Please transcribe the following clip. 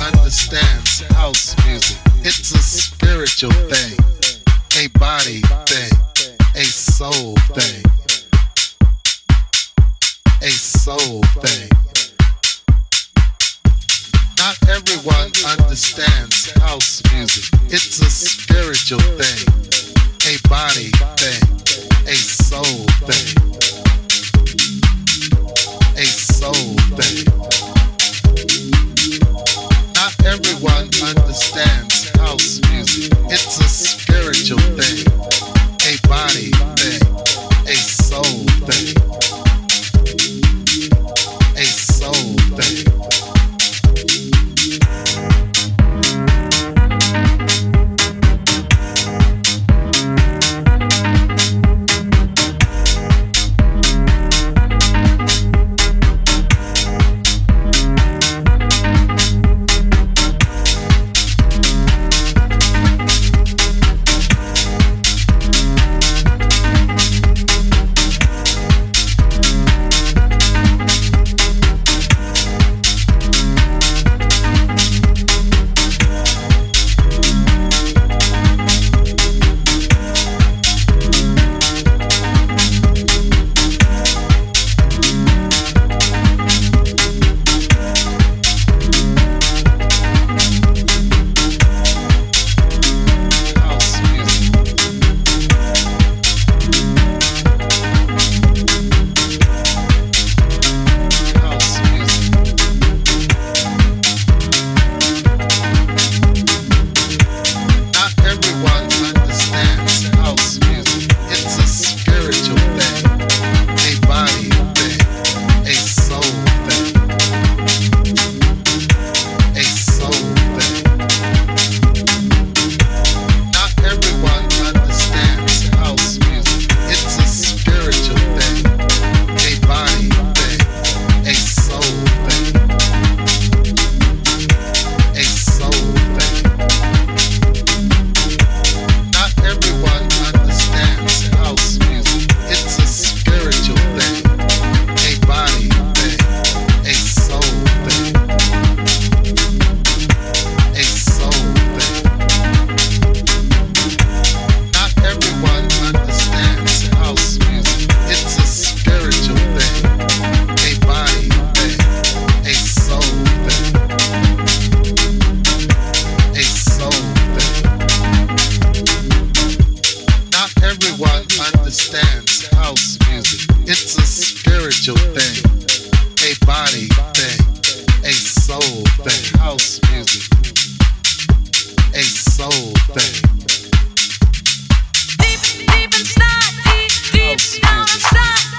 understands house music. It's a spiritual thing, a body thing, a soul thing, a soul thing. Not everyone understands house music. It's a spiritual thing, a body thing, a soul thing, a soul thing. Not everyone understands house music. It's a spiritual thing, a body thing, a soul thing, a soul thing. Understands house music. It's a spiritual thing, a body thing, a soul thing. House music, a soul thing. Deep inside, deep down inside.